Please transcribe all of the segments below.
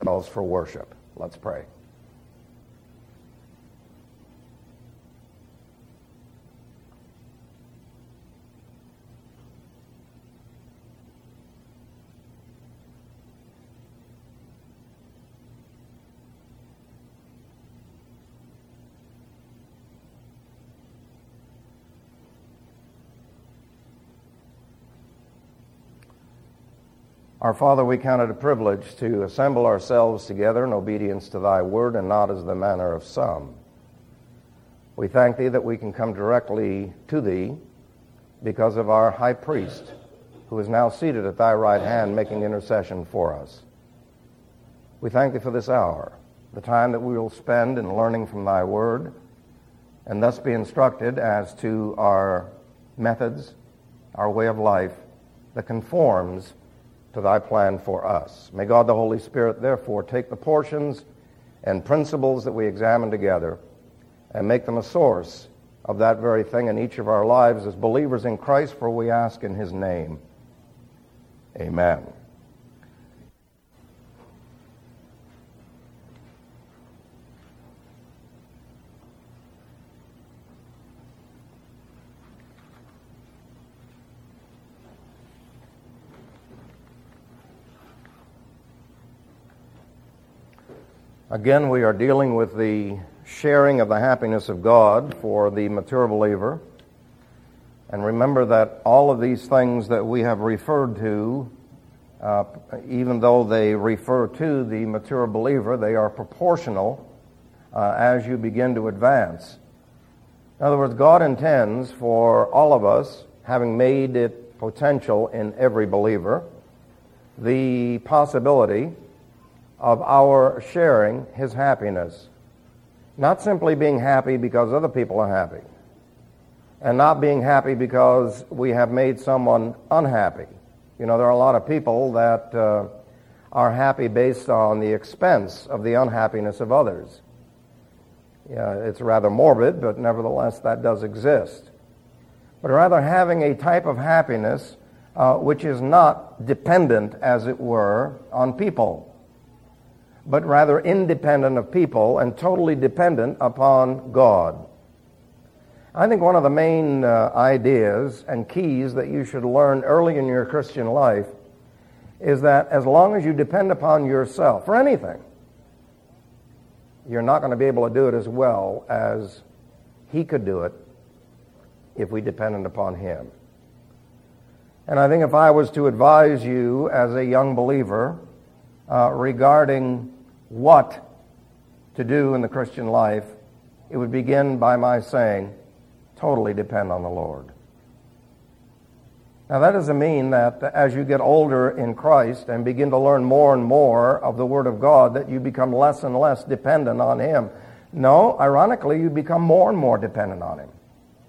for worship. Let's pray. Our Father, we count it a privilege to assemble ourselves together in obedience to Thy word and not as the manner of some. We thank Thee that we can come directly to Thee because of our high priest, who is now seated at Thy right hand making intercession for us. We thank Thee for this hour, the time that we will spend in learning from Thy word, and thus be instructed as to our methods, our way of life that conforms to Thy plan for us. May God the Holy Spirit, therefore, take the portions and principles that we examine together and make them a source of that very thing in each of our lives as believers in Christ, for we ask in His name. Amen. Again, we are dealing with the sharing of the happiness of God for the mature believer. And remember that all of these things that we have referred to, even though they refer to the mature believer, they are proportional as you begin to advance. In other words, God intends for all of us, having made it potential in every believer, the possibility of our sharing His happiness. Not simply being happy because other people are happy, and not being happy because we have made someone unhappy. You know, there are a lot of people that are happy based on the expense of the unhappiness of others. Yeah, it's rather morbid, but nevertheless that does exist. But rather having a type of happiness which is not dependent, as it were, on people, but rather independent of people and totally dependent upon God. I think one of the main ideas and keys that you should learn early in your Christian life is that as long as you depend upon yourself for anything, you're not going to be able to do it as well as He could do it if we depended upon Him. And I think if I was to advise you as a young believer regarding what to do in the Christian life, it would begin by my saying, totally depend on the Lord. Now that doesn't mean that as you get older in Christ and begin to learn more and more of the Word of God, that you become less and less dependent on Him. No, ironically, you become more and more dependent on Him.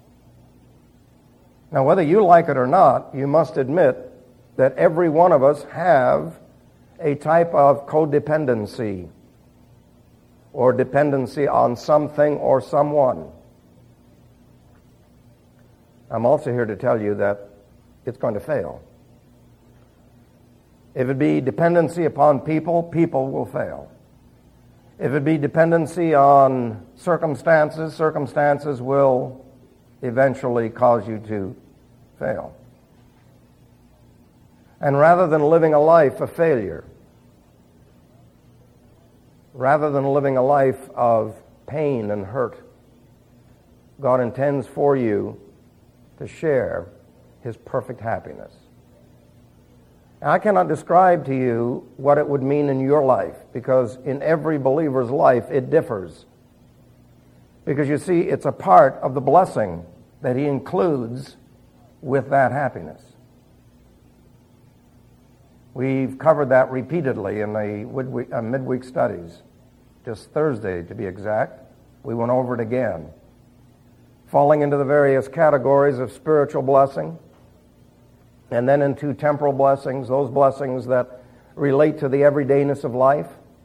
Now whether you like it or not, you must admit that every one of us have a type of codependency or dependency on something or someone. I'm also here to tell you that it's going to fail. If it be dependency upon people, people will fail. If it be dependency on circumstances, circumstances will eventually cause you to fail. And rather than living a life of failure, rather than living a life of pain and hurt, God intends for you to share His perfect happiness. Now, I cannot describe to you what it would mean in your life, because in every believer's life it differs. Because you see, it's a part of the blessing that He includes with that happiness. We've covered that repeatedly in the midweek studies. Just Thursday, to be exact, we went over it again. Falling into the various categories of spiritual blessing, and then into temporal blessings, those blessings that relate to the everydayness of life.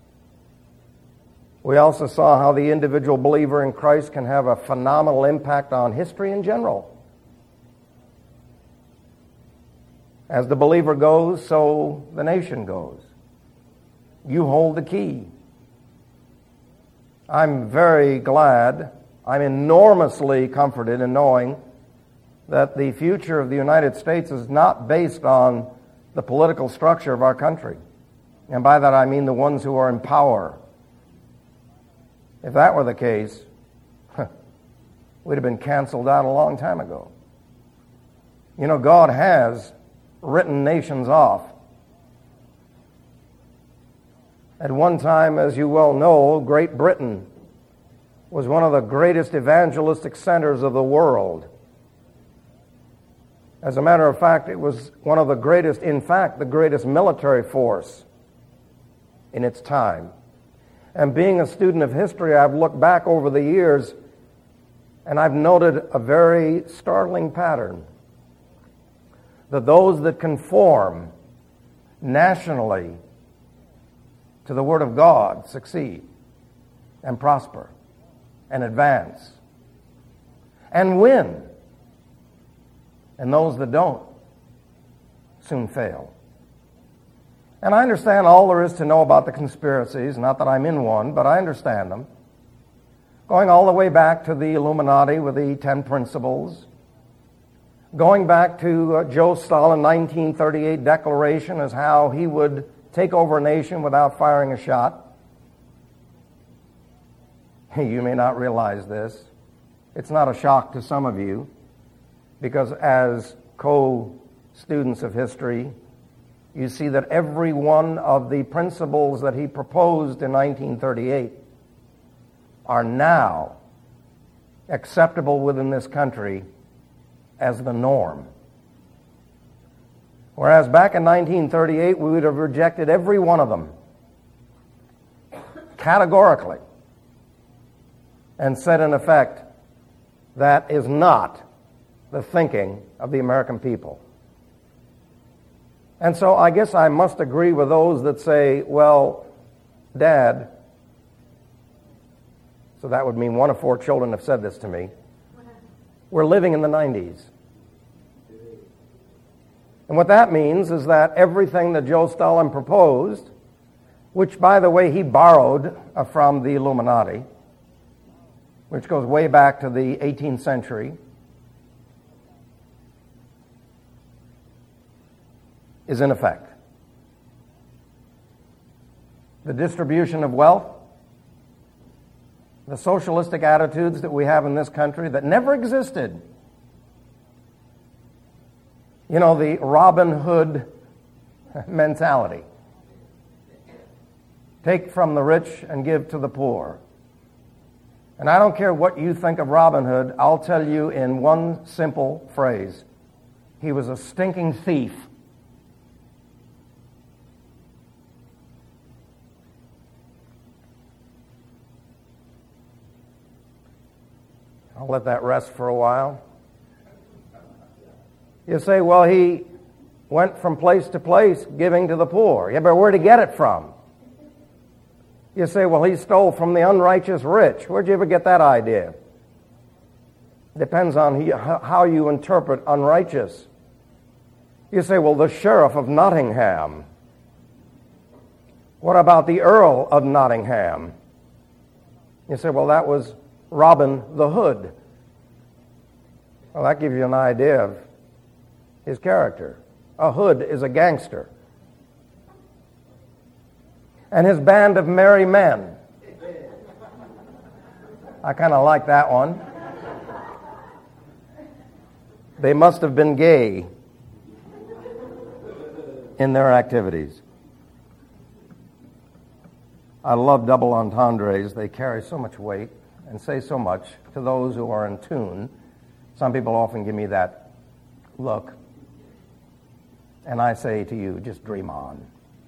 We also saw how the individual believer in Christ can have a phenomenal impact on history in general. As the believer goes, so the nation goes. You hold the key. I'm very glad, I'm enormously comforted in knowing that the future of the United States is not based on the political structure of our country. And by that I mean the ones who are in power. If that were the case, we'd have been canceled out a long time ago. You know, God has written nations off. At one time, as you well know, Great Britain was one of the greatest evangelistic centers of the world. As a matter of fact, it was one of the greatest, in fact, the greatest military force in its time. And being a student of history, I've looked back over the years and I've noted a very startling pattern. That those that conform nationally to the Word of God succeed and prosper and advance and win. And those that don't soon fail. And I understand all there is to know about the conspiracies, not that I'm in one, but I understand them. Going all the way back to the Illuminati with the 10 Principles, going back to Joe Stalin 1938 declaration as how he would take over a nation without firing a shot. You may not realize this. It's not a shock to some of you, because as co-students of history, you see that every one of the principles that he proposed in 1938 are now acceptable within this country as the norm. Whereas back in 1938, we would have rejected every one of them categorically and said, in effect, that is not the thinking of the American people. And so I guess I must agree with those that say, well, Dad, so that would mean 1 of 4 children have said this to me, we're living in the 90s. And what that means is that everything that Joe Stalin proposed, which, by the way, he borrowed from the Illuminati, which goes way back to the 18th century, is in effect. The distribution of wealth, the socialistic attitudes that we have in this country that never existed. You know, the Robin Hood mentality. Take from the rich and give to the poor. And I don't care what you think of Robin Hood, I'll tell you in one simple phrase. He was a stinking thief. I'll let that rest for a while. You say, well, he went from place to place giving to the poor. Yeah, but where'd he get it from? You say, well, he stole from the unrighteous rich. Where'd you ever get that idea? Depends on how you interpret unrighteous. You say, well, the Sheriff of Nottingham. What about the Earl of Nottingham? You say, well, that was Robin the Hood. Well, that gives you an idea of his character. A hood is a gangster. And his band of merry men. I kind of like that one. They must have been gay in their activities. I love double entendres. They carry so much weight and say so much to those who are in tune. Some people often give me that look. And I say to you, just dream on.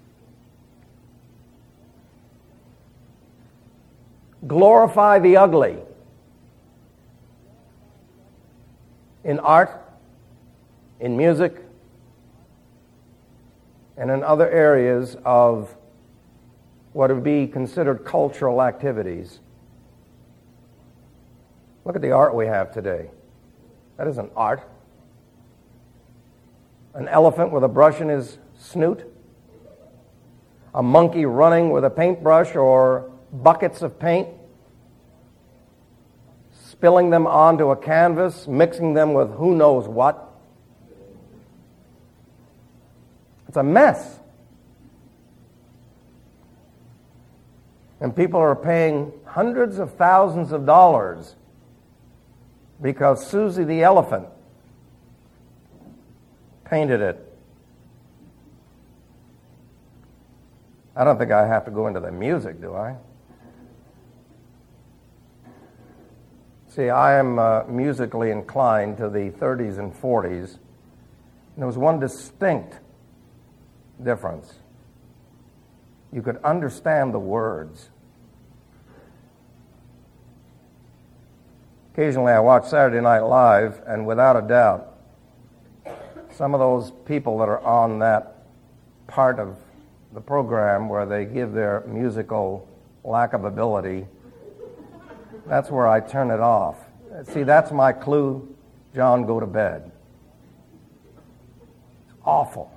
Glorify the ugly in art, in music, and in other areas of what would be considered cultural activities. Look at the art we have today. That isn't art. An elephant with a brush in his snoot. a monkey running with a paintbrush or buckets of paint, spilling them onto a canvas, mixing them with who knows what. It's a mess. And people are paying hundreds of thousands of dollars because Susie the elephant painted it. I don't think I have to go into the music, do I? See, I am musically inclined to the 30s and 40s. And there was one distinct difference. You could understand the words. Occasionally I watch Saturday Night Live, and without a doubt, some of those people that are on that part of the program where they give their musical lack of ability, that's where I turn it off. See, that's my clue. John, go to bed. It's awful.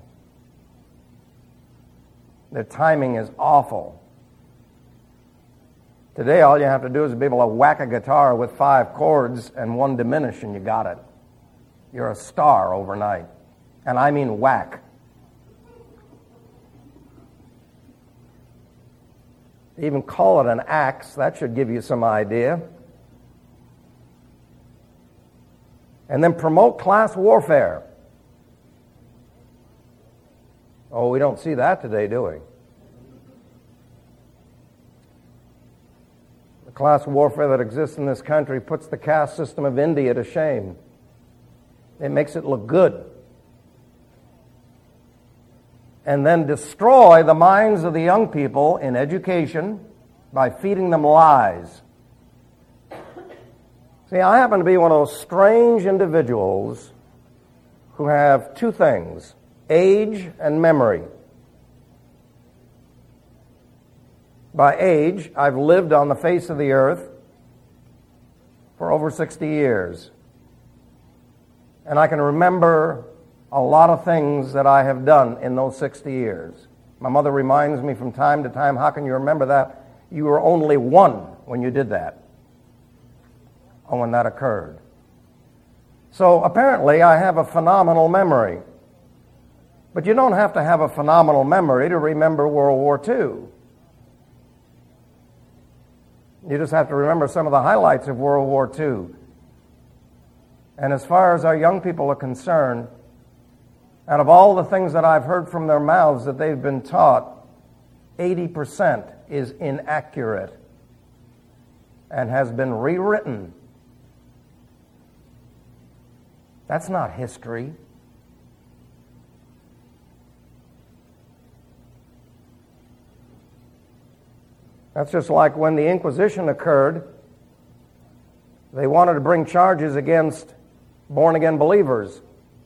The timing is awful. Today, all you have to do is be able to whack a guitar with 5 chords and one diminish, and you got it. You're a star overnight. And I mean whack. Even call it an axe, that should give you some idea. And then promote class warfare. Oh, we don't see that today, do we? The class warfare that exists in this country puts the caste system of India to shame. It makes it look good. And then destroy the minds of the young people in education by feeding them lies. See, I happen to be one of those strange individuals who have 2 things, age and memory. By age, I've lived on the face of the earth for over 60 years. And I can remember a lot of things that I have done in those 60 years. My mother reminds me from time to time, how can you remember that? You were only 1 when you did that, or when that occurred. So apparently I have a phenomenal memory. But you don't have to have a phenomenal memory to remember World War II. You just have to remember some of the highlights of World War II. And as far as our young people are concerned, out of all the things that I've heard from their mouths that they've been taught, 80% is inaccurate and has been rewritten. That's not history. That's just like when the Inquisition occurred, they wanted to bring charges against born-again believers.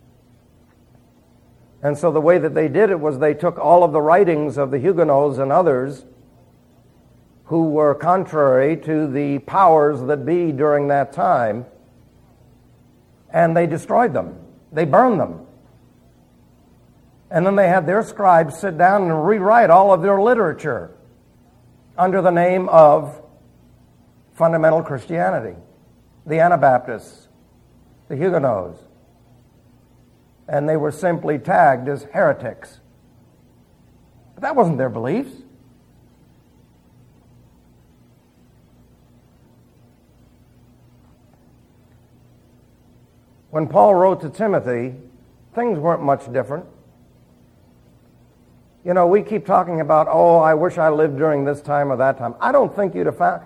And so the way that they did it was they took all of the writings of the Huguenots and others who were contrary to the powers that be during that time, and they destroyed them. They burned them. And then they had their scribes sit down and rewrite all of their literature under the name of fundamental Christianity, the Anabaptists, the Huguenots. And they were simply tagged as heretics. But that wasn't their beliefs. When Paul wrote to Timothy, things weren't much different. You know, we keep talking about, oh, I wish I lived during this time or that time. I don't think you'd have found...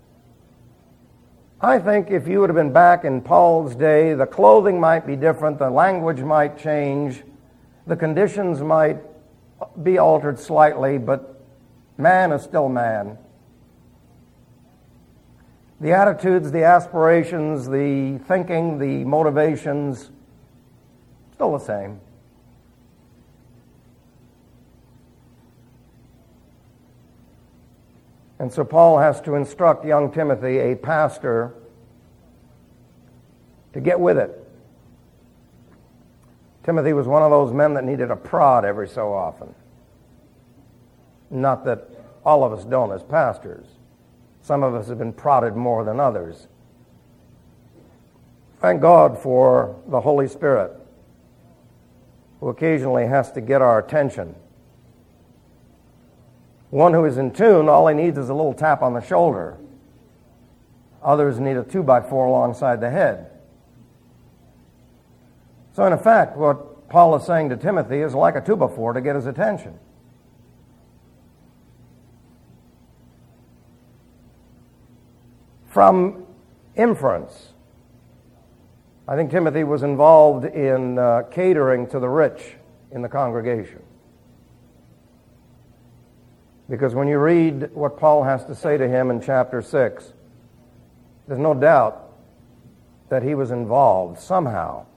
I think if you would have been back in Paul's day, the clothing might be different, the language might change, the conditions might be altered slightly, but man is still man. The attitudes, the aspirations, the thinking, the motivations, still the same. And so Paul has to instruct young Timothy, a pastor, to get with it. Timothy was one of those men that needed a prod every so often. Not that all of us don't as pastors. Some of us have been prodded more than others. Thank God for the Holy Spirit, who occasionally has to get our attention. One who is in tune, all he needs is a little tap on the shoulder. Others need a 2x4 alongside the head. So in effect, what Paul is saying to Timothy is like a 2x4 to get his attention. From inference, I think Timothy was involved in catering to the rich in the congregation. Because when you read what Paul has to say to him in chapter 6, there's no doubt that he was involved somehow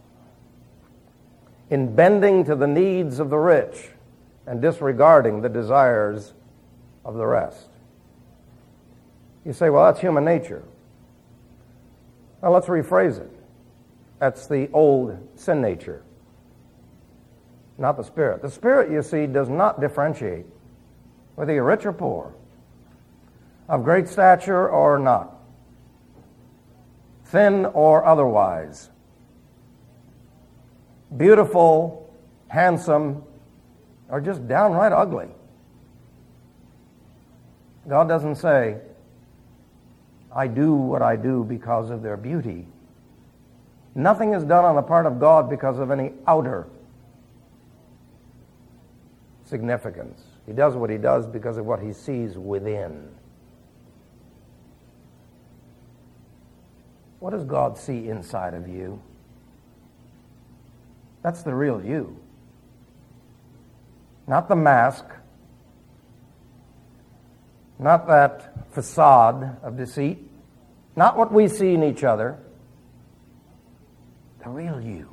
in bending to the needs of the rich and disregarding the desires of the rest. You say, well, that's human nature. Well, let's rephrase it. That's the old sin nature, not the Spirit. The Spirit, you see, does not differentiate whether you're rich or poor, of great stature or not, thin or otherwise, beautiful, handsome, or just downright ugly. God doesn't say, I do what I do because of their beauty. Nothing is done on the part of God because of any outer significance. He does what he does because of what he sees within. What does God see inside of you? That's the real you. Not the mask. Not that facade of deceit. Not what we see in each other. The real you.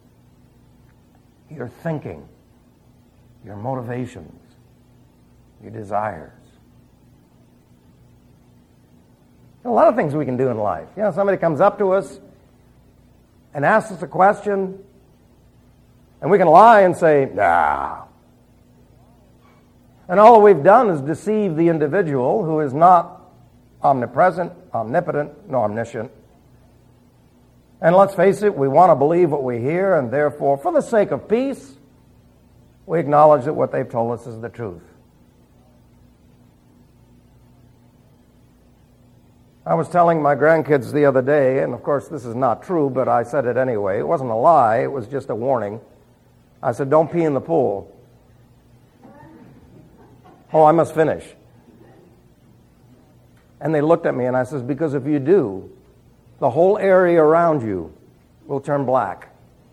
Your thinking. Your motivations. Your desires. There are a lot of things we can do in life. You know, somebody comes up to us and asks us a question, and we can lie and say, nah. And all we've done is deceive the individual who is not omnipresent, omnipotent, nor omniscient. And let's face it, we want to believe what we hear, and therefore, for the sake of peace, we acknowledge that what they've told us is the truth. I was telling my grandkids the other day, and of course this is not true, but I said it anyway. It wasn't a lie, it was just a warning. I said, don't pee in the pool. Oh, I must finish. And they looked at me and I said, because if you do, the whole area around you will turn black.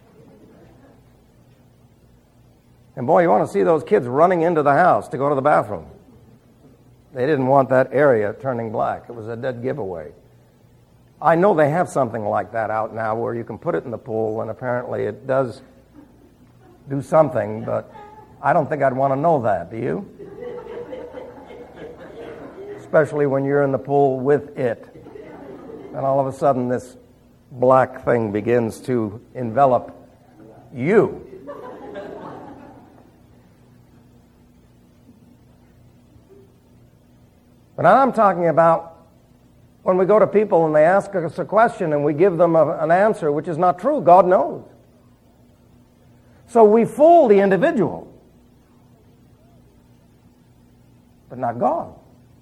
And boy, you want to see those kids running into the house to go to the bathroom. They didn't want that area turning black. It was a dead giveaway. I know they have something like that out now where you can put it in the pool, and apparently it does do something, but I don't think I'd want to know that, do you? Especially when you're in the pool with it. And all of a sudden this black thing begins to envelop you. But I'm talking about when we go to people and they ask us a question and we give them an answer which is not true. God knows. So we fool the individual, but not God.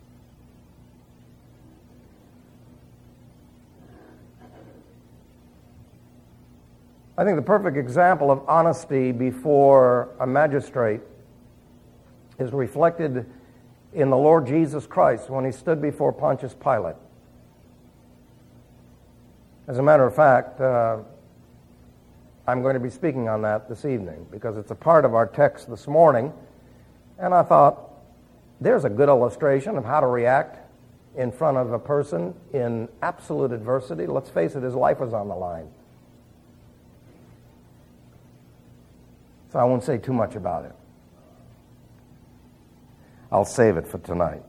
I think the perfect example of honesty before a magistrate is reflected in the Lord Jesus Christ when he stood before Pontius Pilate. As a matter of fact, I'm going to be speaking on that this evening because it's a part of our text this morning, and I thought there's a good illustration of how to react in front of a person in absolute adversity. Let's face it, his life was on the line. So I won't say too much about it. I'll save it for tonight.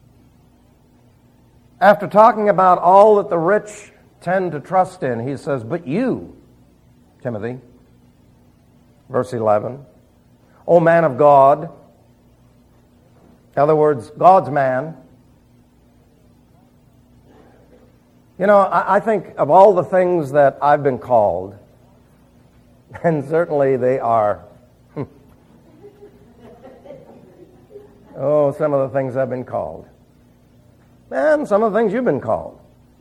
After talking about all that the rich tend to trust in, he says, but you, Timothy, verse 11, O man of God, In other words, God's man. You know, I think of all the things that I've been called, and certainly they are, some of the things I've been called, and some of the things you've been called.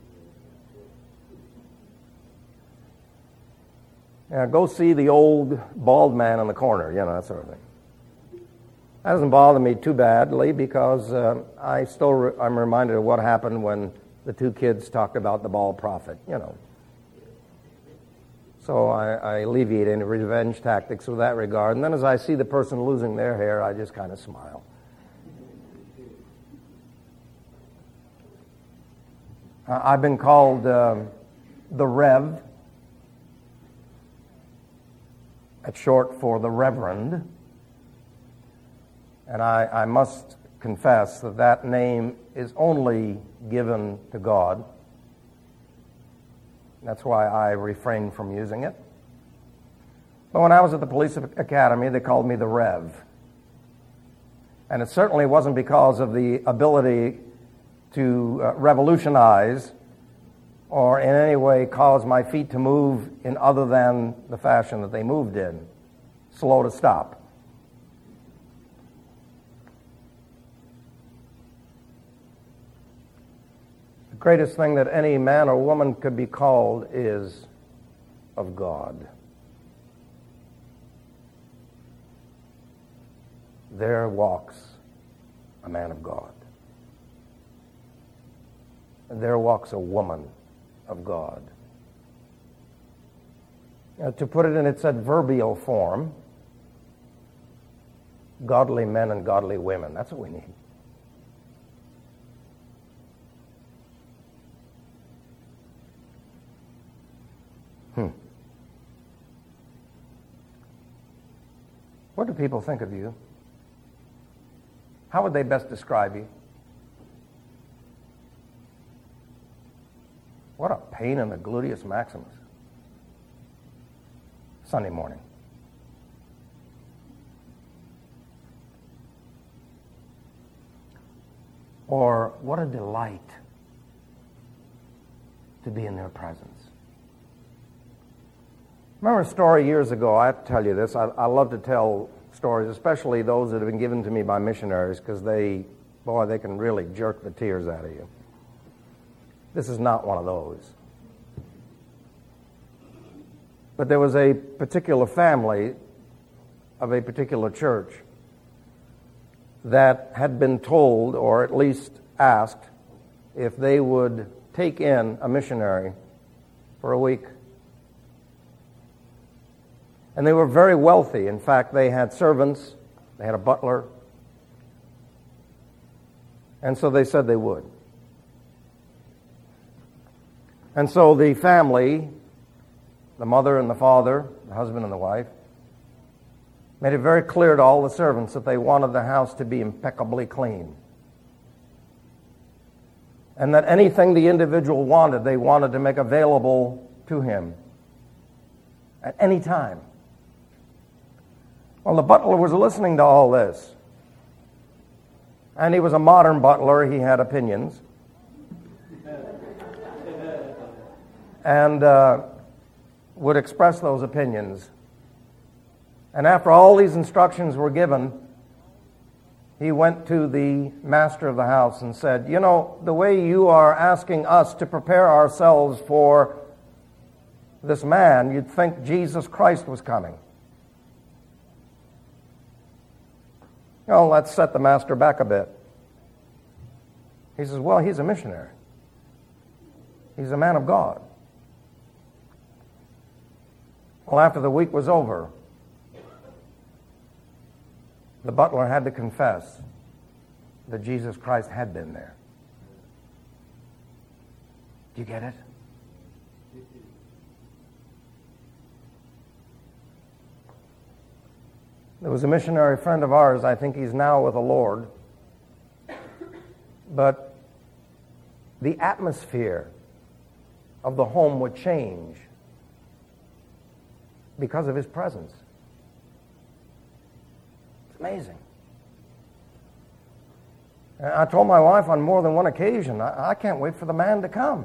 Yeah, go see the old bald man in the corner, that sort of thing. That doesn't bother me too badly because I'm reminded of what happened when the two kids talked about the bald prophet, So I alleviate any revenge tactics with that regard. And then as I see the person losing their hair, I just kind of smile. I've been called the Rev. That's short for the Reverend. And I must confess that name is only given to God. That's why I refrained from using it. But when I was at the police academy, they called me the Rev. And it certainly wasn't because of the ability to revolutionize or in any way cause my feet to move in other than the fashion that they moved in, slow to stop. The greatest thing that any man or woman could be called is of God. There walks a man of God. There walks a woman of God. To put it in its adverbial form, godly men and godly women. That's what we need. What do people think of you? How would they best describe you? What a pain in the gluteus maximus. Sunday morning. Or what a delight to be in their presence. Remember a story years ago, I have to tell you this, I love to tell stories, especially those that have been given to me by missionaries, because they can really jerk the tears out of you. This is not one of those. But there was a particular family of a particular church that had been told, or at least asked, if they would take in a missionary for a week. And they were very wealthy. In fact, they had servants, they had a butler, and so they said they would. And so the family, the mother and the father, the husband and the wife, made it very clear to all the servants that they wanted the house to be impeccably clean. And that anything the individual wanted, they wanted to make available to him at any time. Well, the butler was listening to all this. And he was a modern butler. He had opinions. And would express those opinions. And after all these instructions were given, he went to the master of the house and said, the way you are asking us to prepare ourselves for this man, you'd think Jesus Christ was coming. Let's set the master back a bit. He says, well, he's a missionary. He's a man of God. Well, after the week was over, the butler had to confess that Jesus Christ had been there. Do you get it? There was a missionary friend of ours, I think he's now with the Lord, but the atmosphere of the home would change because of his presence. It's amazing. And I told my wife on more than one occasion, I can't wait for the man to come.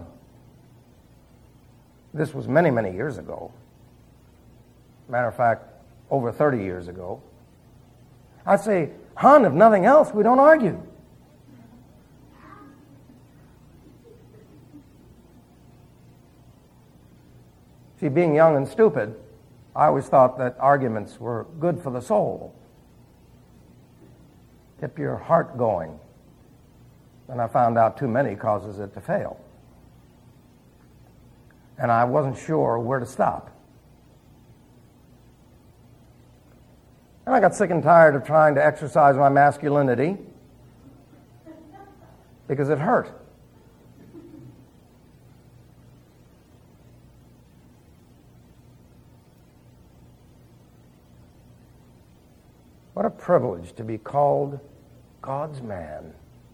This was many, many years ago. Matter of fact, over 30 years ago. I'd say, hon, if nothing else, we don't argue. See, being young and stupid, I always thought that arguments were good for the soul. Kept your heart going. And I found out too many causes it to fail. And I wasn't sure where to stop. And I got sick and tired of trying to exercise my masculinity because it hurt. What a privilege to be called God's man,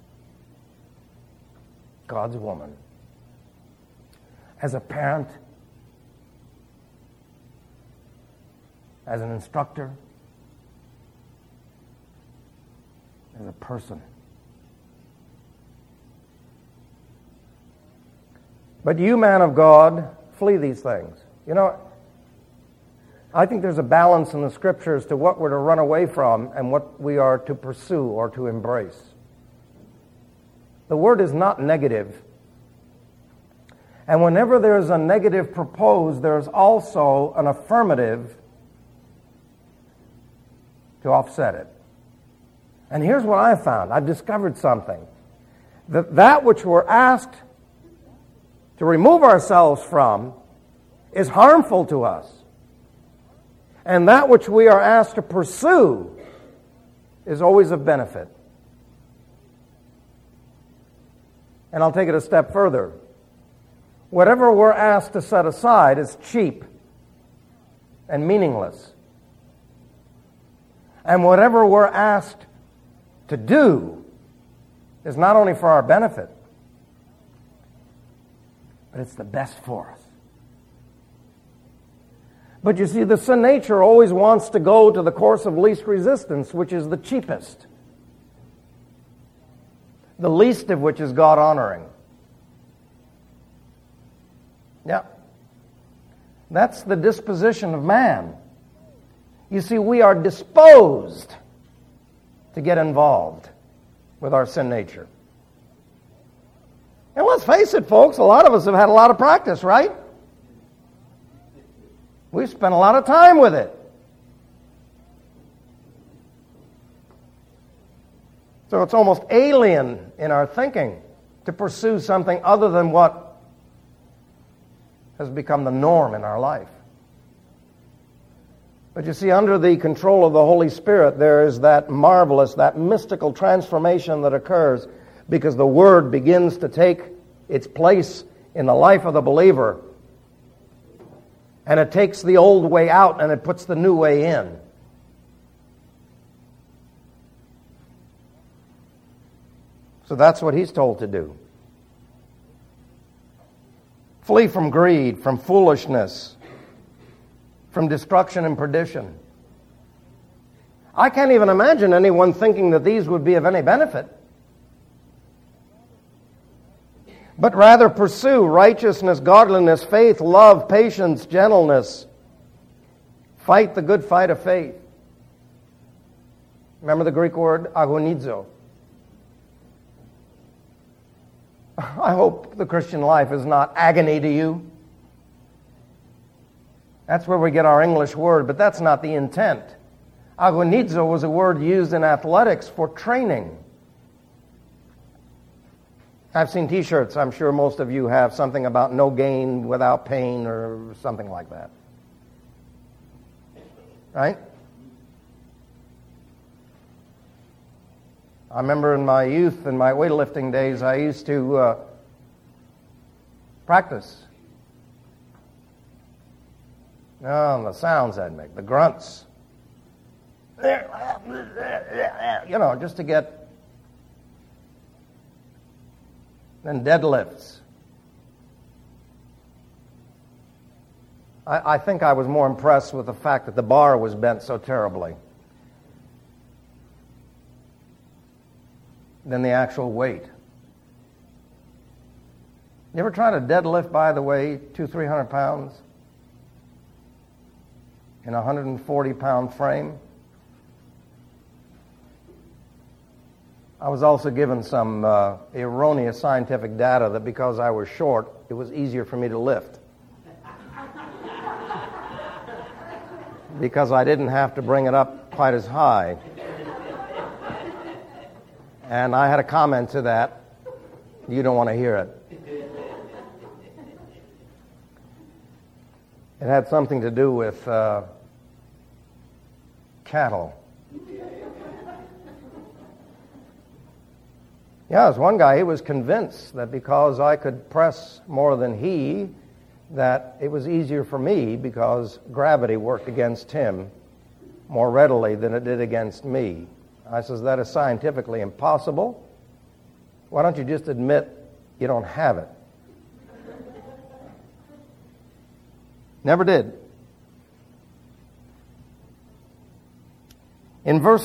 God's woman. As a parent, as an instructor, as a person. But you, man of God, flee these things. You know, I think there's a balance in the Scriptures to what we're to run away from and what we are to pursue or to embrace. The word is not negative. And whenever there's a negative proposed, there's also an affirmative to offset it. And here's what I found. I've discovered something. That which we're asked to remove ourselves from is harmful to us. And that which we are asked to pursue is always of benefit. And I'll take it a step further. Whatever we're asked to set aside is cheap and meaningless. And whatever we're asked to do is not only for our benefit, but it's the best for us. But you see, the sin nature always wants to go to the course of least resistance, which is the cheapest. The least of which is God-honoring. Yeah. That's the disposition of man. You see, we are disposed to get involved with our sin nature. And let's face it, folks, a lot of us have had a lot of practice, right? We've spent a lot of time with it. So it's almost alien in our thinking to pursue something other than what has become the norm in our life. But you see, under the control of the Holy Spirit, there is that marvelous, that mystical transformation that occurs because the Word begins to take its place in the life of the believer. And it takes the old way out and it puts the new way in. So that's what he's told to do. Flee from greed, from foolishness, from destruction and perdition. I can't even imagine anyone thinking that these would be of any benefit. But rather pursue righteousness, godliness, faith, love, patience, gentleness. Fight the good fight of faith. Remember the Greek word agonizo. I hope the Christian life is not agony to you. That's where we get our English word, but that's not the intent. Agonizo was a word used in athletics for training. I've seen T-shirts, I'm sure most of you have, something about no gain without pain or something like that. Right? I remember in my youth, in my weightlifting days, I used to practice. Oh, the sounds I'd make, the grunts. You know, just to get... Then deadlifts. I think I was more impressed with the fact that the bar was bent so terribly. than the actual weight. You ever try to deadlift, by the way, 200-300 pounds in a 140-pound frame? I was also given some erroneous scientific data that because I was short, it was easier for me to lift. Because I didn't have to bring it up quite as high. And I had a comment to that. You don't want to hear it. It had something to do with cattle. Yeah, there's one guy, he was convinced that because I could press more than he, that it was easier for me because gravity worked against him more readily than it did against me. I says, that is scientifically impossible. Why don't you just admit you don't have it? Never did. In verse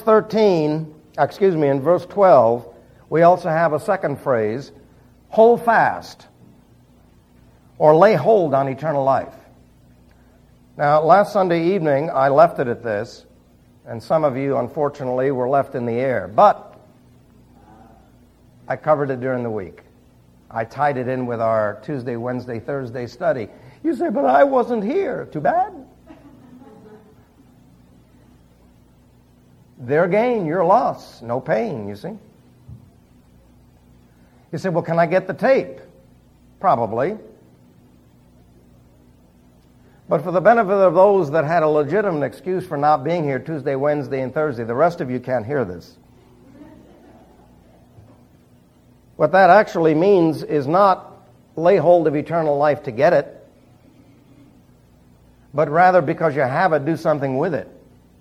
12, we also have a second phrase, hold fast, or lay hold on eternal life. Now, last Sunday evening, I left it at this, and some of you, unfortunately, were left in the air. But I covered it during the week. I tied it in with our Tuesday, Wednesday, Thursday study. You say, but I wasn't here. Too bad. Their gain, your loss. No pain, you see. You say, well, can I get the tape? Probably. But for the benefit of those that had a legitimate excuse for not being here Tuesday, Wednesday, and Thursday, the rest of you can't hear this. What that actually means is not lay hold of eternal life to get it, but rather because you have it, do something with it.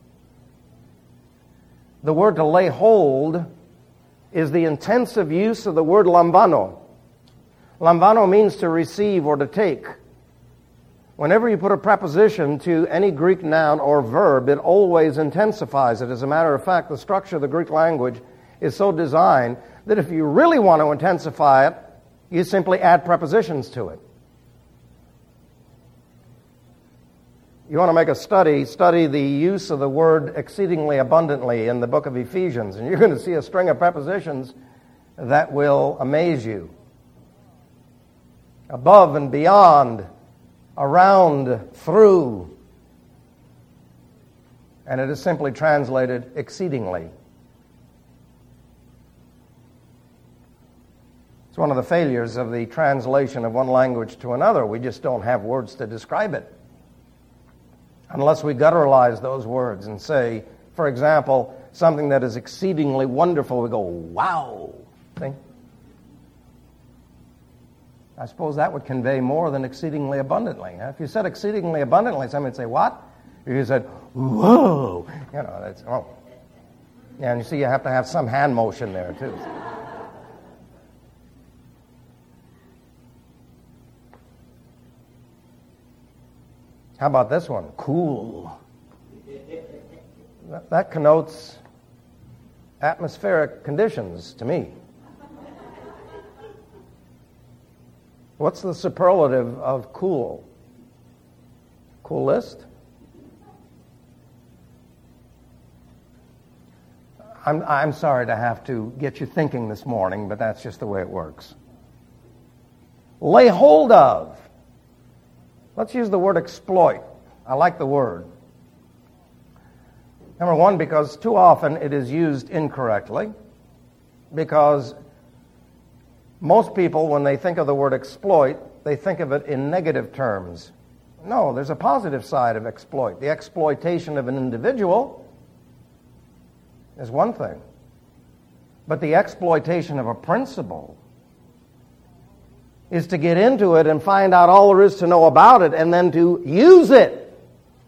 The word to lay hold is the intensive use of the word lambano. Lambano means to receive or to take. Whenever you put a preposition to any Greek noun or verb, it always intensifies it. As a matter of fact, the structure of the Greek language is so designed that if you really want to intensify it, you simply add prepositions to it. You want to make a study the use of the word exceedingly abundantly in the book of Ephesians, and you're going to see a string of prepositions that will amaze you. Above and beyond, around, through. And it is simply translated exceedingly. It's one of the failures of the translation of one language to another. We just don't have words to describe it. Unless we gutturalize those words and say, for example, something that is exceedingly wonderful, we go, wow. See? I suppose that would convey more than exceedingly abundantly. If you said exceedingly abundantly, somebody would say, what? If you said, whoa, that's, oh. Yeah, and you see you have to have some hand motion there, too. How about this one? Cool. That connotes atmospheric conditions to me. What's the superlative of cool? Coolest? I'm sorry to have to get you thinking this morning, but that's just the way it works. Lay hold of. Let's use the word exploit. I like the word. Number one, because too often it is used incorrectly. Because most people, when they think of the word exploit, they think of it in negative terms. No, there's a positive side of exploit. The exploitation of an individual is one thing. But the exploitation of a principle is to get into it and find out all there is to know about it and then to use it.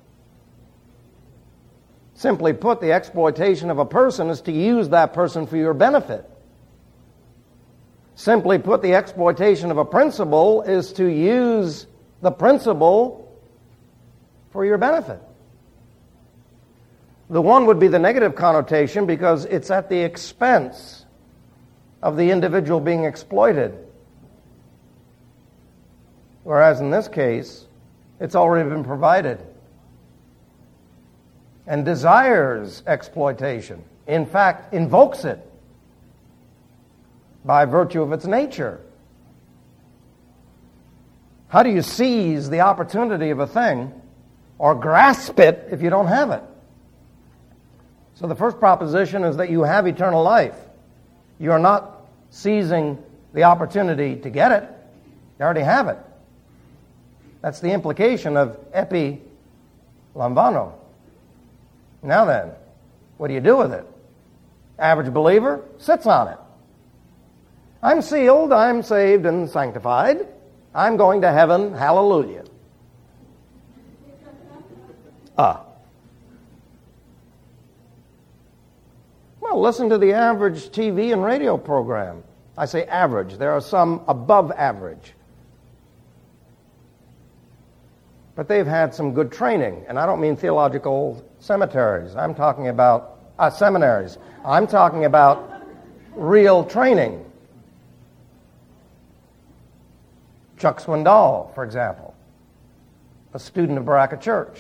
Simply put, the exploitation of a person is to use that person for your benefit. Simply put, the exploitation of a principle is to use the principle for your benefit. The one would be the negative connotation because it's at the expense of the individual being exploited. Whereas in this case, it's already been provided and desires exploitation. In fact, invokes it by virtue of its nature. How do you seize the opportunity of a thing or grasp it if you don't have it? So the first proposition is that you have eternal life. You are not seizing the opportunity to get it. You already have it. That's the implication of epi lambano. Now then, what do you do with it? Average believer sits on it. I'm sealed, I'm saved and sanctified. I'm going to heaven, hallelujah. Well, listen to the average TV and radio program. I say average. There are some above average. But they've had some good training. And I don't mean theological cemeteries. I'm talking about seminaries. I'm talking about real training. Chuck Swindoll, for example, a student of Baraka Church.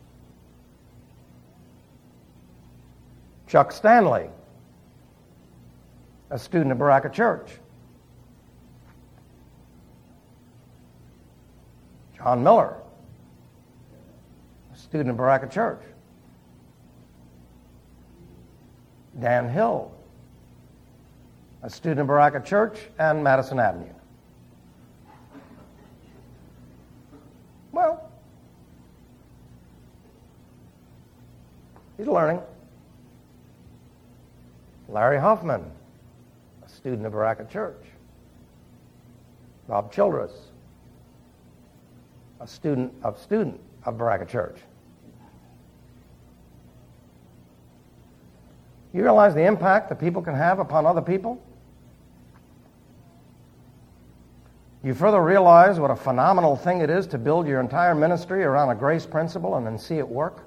Chuck Stanley, a student of Baraka Church. John Miller, a student of Baraka Church. Dan Hill, a student of Baraka Church and Madison Avenue. Well, he's learning. Larry Hoffman, a student of Baraka Church. Bob Childress, a student of Baraka Church. You realize the impact that people can have upon other people? You further realize what a phenomenal thing it is to build your entire ministry around a grace principle and then see it work?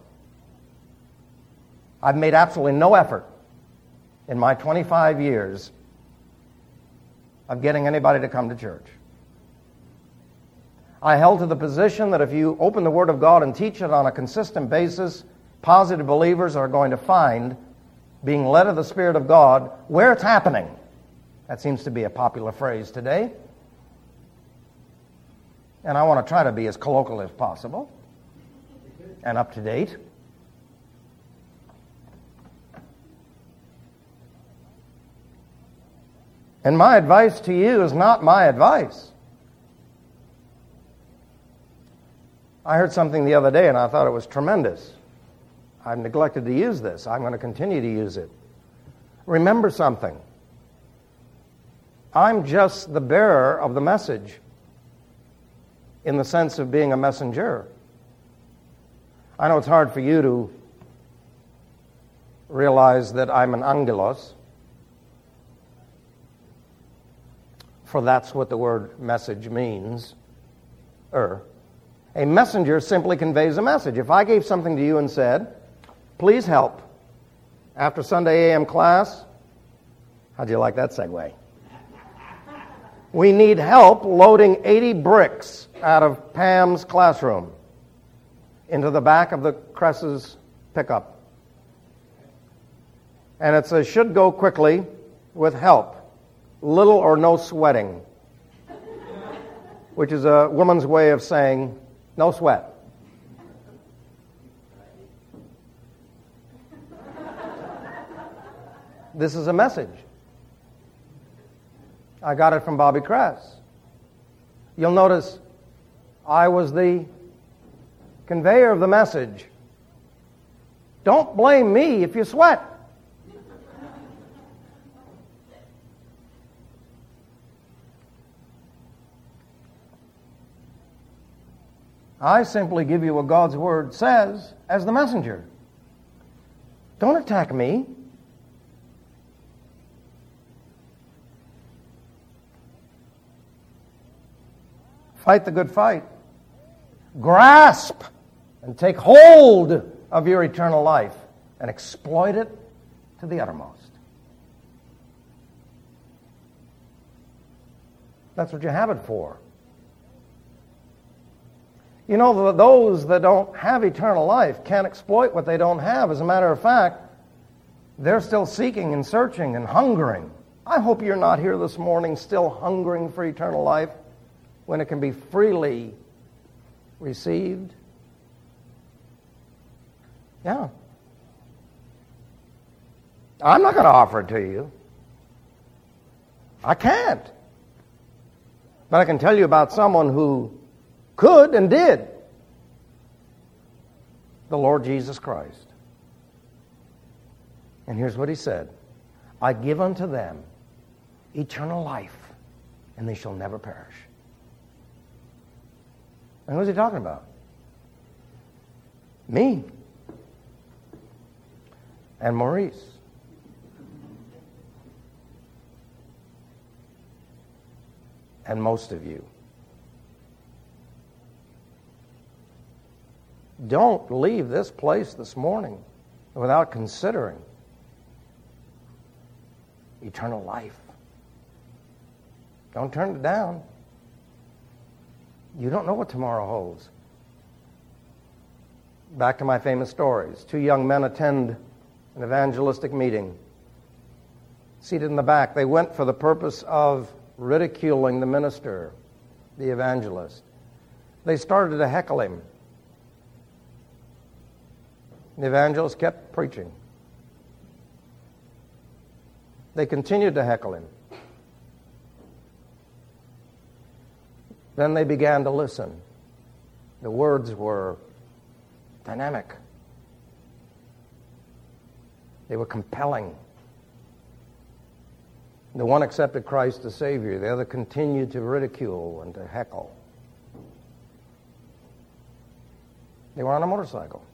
I've made absolutely no effort in my 25 years of getting anybody to come to church. I held to the position that if you open the Word of God and teach it on a consistent basis, positive believers are going to find, being led of the Spirit of God, where it's happening. That seems to be a popular phrase today. And I want to try to be as colloquial as possible and up to date. And my advice to you is not my advice. I heard something the other day and I thought it was tremendous. I've neglected to use this. I'm going to continue to use it. Remember something. I'm just the bearer of the message in the sense of being a messenger. I know it's hard for you to realize that I'm an angelos, for that's what the word message means. A messenger simply conveys a message. If I gave something to you and said, please help, after Sunday AM class, how'd you like that segue? We need help loading 80 bricks out of Pam's classroom into the back of the Cress's pickup. And it says, should go quickly with help. Little or no sweating. Which is a woman's way of saying, no sweat. This is a message. I got it from Bobby Cress. You'll notice I was the conveyor of the message. Don't blame me if you sweat. I simply give you what God's Word says as the messenger. Don't attack me. Fight the good fight. Grasp and take hold of your eternal life and exploit it to the uttermost. That's what you have it for. You know, those that don't have eternal life can't exploit what they don't have. As a matter of fact, they're still seeking and searching and hungering. I hope you're not here this morning still hungering for eternal life when it can be freely received. Yeah. I'm not going to offer it to you. I can't. But I can tell you about someone who could and did. The Lord Jesus Christ. And here's what he said. I give unto them eternal life, and they shall never perish. And who's he talking about? Me. And Maurice. And most of you. Don't leave this place this morning without considering eternal life. Don't turn it down. You don't know what tomorrow holds. Back to my famous stories. 2 young men attend an evangelistic meeting. Seated in the back, they went for the purpose of ridiculing the minister, the evangelist. They started to heckle him. The evangelist kept preaching. They continued to heckle him. Then they began to listen. The words were dynamic. They were compelling. The one accepted Christ as Savior. The other continued to ridicule and to heckle. They were on a motorcycle.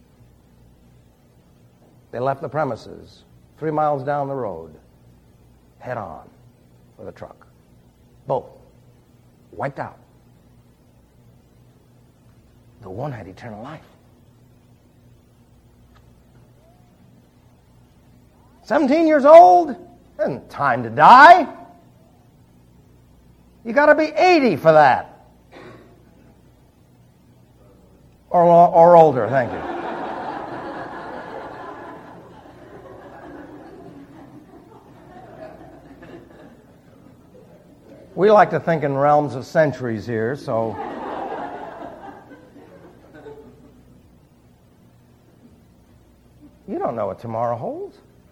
They left the premises 3 miles down the road, head on with a truck. Both wiped out. The one had eternal life. 17 years old, isn't time to die. You got to be 80 for that. Or older, thank you. We like to think in realms of centuries here, so... You don't know what tomorrow holds.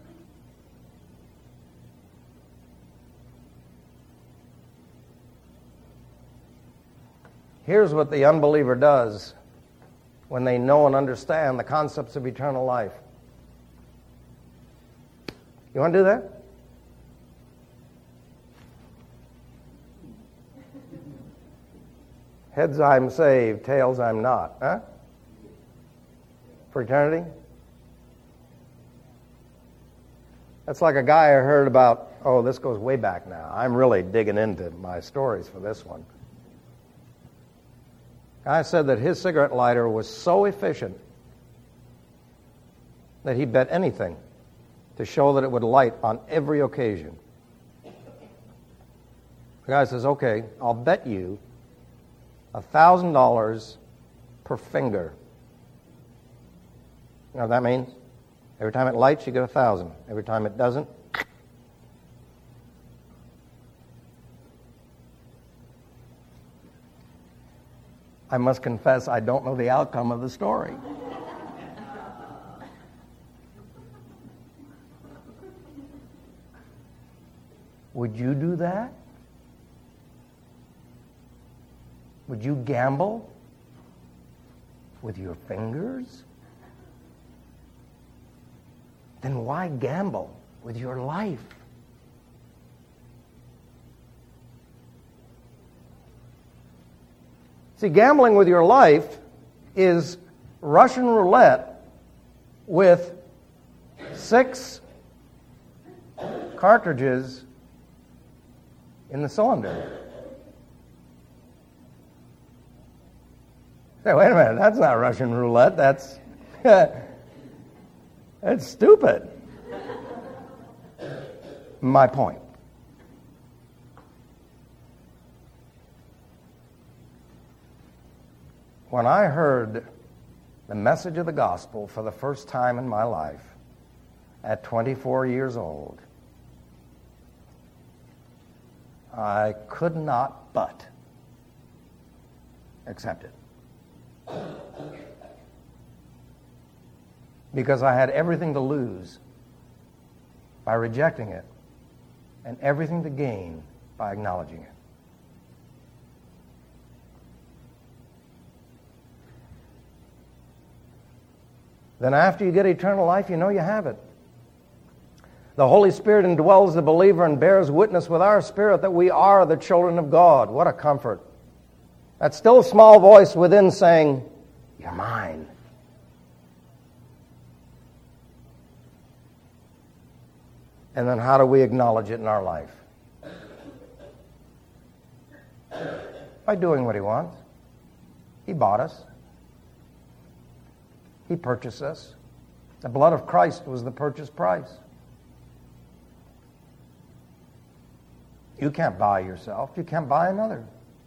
Here's what the unbeliever does when they know and understand the concepts of eternal life. You want to do that? Heads I'm saved, tails I'm not. Huh? For eternity? That's like a guy I heard about, this goes way back now. I'm really digging into my stories for this one. Guy said that his cigarette lighter was so efficient that he bet anything to show that it would light on every occasion. The guy says, okay, I'll bet you $1,000 per finger. You know what that means? Every time it lights, you get 1,000. Every time it doesn't, I must confess I don't know the outcome of the story. Would you do that? Would you gamble with your fingers? Then why gamble with your life? See, gambling with your life is Russian roulette with 6 cartridges in the cylinder. Say, wait a minute, that's not Russian roulette, that's stupid. My point. When I heard the message of the gospel for the first time in my life at 24 years old, I could not but accept it. Because I had everything to lose by rejecting it and everything to gain by acknowledging it. Then after you get eternal life, you know you have it. The Holy Spirit indwells the believer and bears witness with our spirit that we are the children of God. What a comfort. That still small voice within saying, "You're mine." And then how do we acknowledge it in our life? By doing what He wants. He bought us. He purchased us. The blood of Christ was the purchase price. You can't buy yourself. You can't buy another.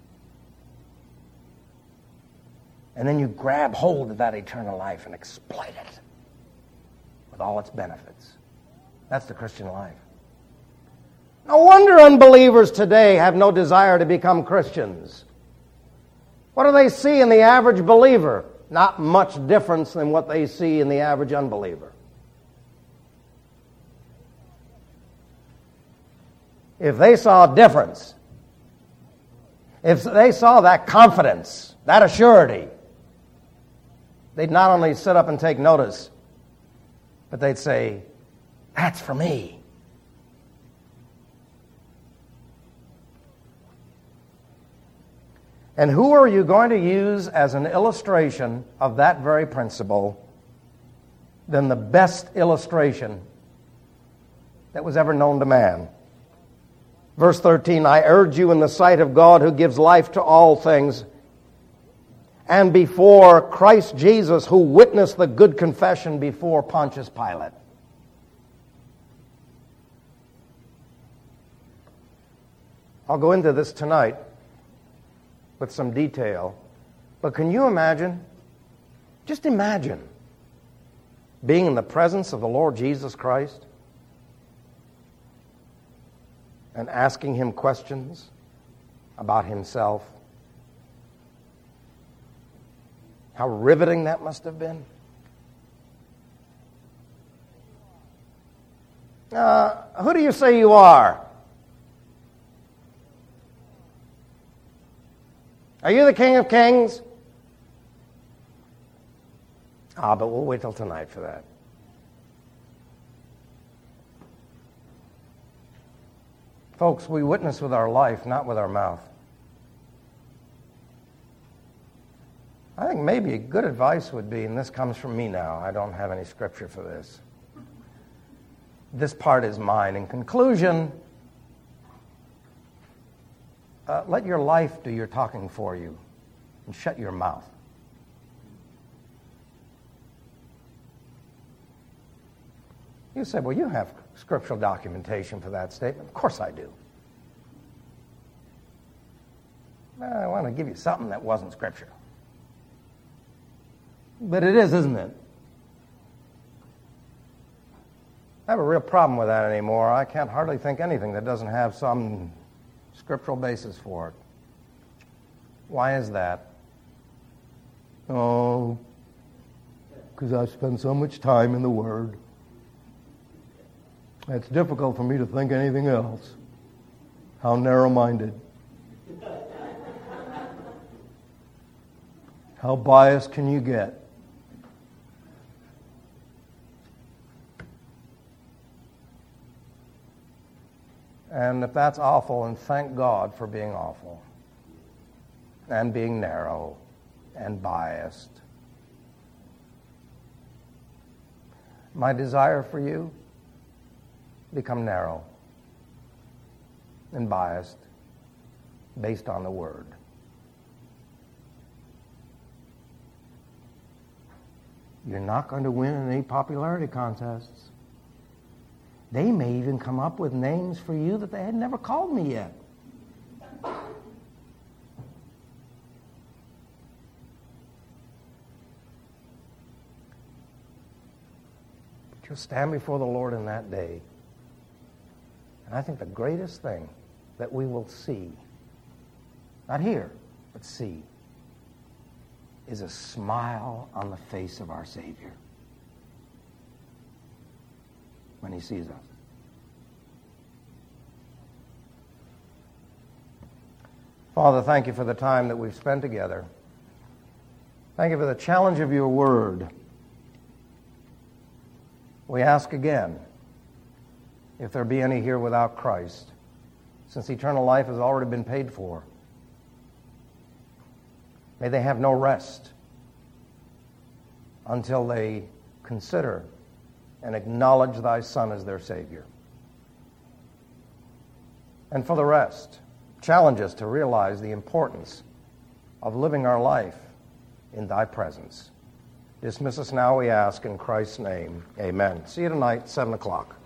And then you grab hold of that eternal life and exploit it with all its benefits. That's the Christian life. No wonder unbelievers today have no desire to become Christians. What do they see in the average believer? Not much difference than what they see in the average unbeliever. If they saw a difference, if they saw that confidence, that assurity, they'd not only sit up and take notice, but they'd say, "That's for me." And who are you going to use as an illustration of that very principle than the best illustration that was ever known to man? Verse 13, "I urge you in the sight of God who gives life to all things, and before Christ Jesus who witnessed the good confession before Pontius Pilate." I'll go into this tonight with some detail, but can you imagine, just imagine, being in the presence of the Lord Jesus Christ and asking Him questions about Himself? How riveting that must have been. Who do you say you are? Are you the King of Kings? But we'll wait till tonight for that. Folks, we witness with our life, not with our mouth. I think maybe good advice would be, and this comes from me now, I don't have any scripture for this. This part is mine. In conclusion, let your life do your talking for you and shut your mouth. You say, "Well, you have scriptural documentation for that statement." Of course I do. I want to give you something that wasn't scripture. But it is, isn't it? I have a real problem with that anymore. I can't hardly think anything that doesn't have some scriptural basis for it. Why is that? Oh, because I spend so much time in the Word. It's difficult for me to think anything else. How narrow-minded. How biased can you get? And if that's awful, and thank God for being awful, and being narrow, and biased. My desire for you, become narrow and biased based on the Word. You're not going to win in any popularity contests. They may even come up with names for you that they had never called me yet. You'll stand before the Lord in that day. And I think the greatest thing that we will see, not hear, but see, is a smile on the face of our Savior when He sees us. Father, thank you for the time that we've spent together. Thank you for the challenge of your word. We ask again, if there be any here without Christ, since eternal life has already been paid for, may they have no rest until they consider and acknowledge thy Son as their Savior. And for the rest, challenge us to realize the importance of living our life in thy presence. Dismiss us now, we ask, in Christ's name. Amen. See you tonight, 7 o'clock.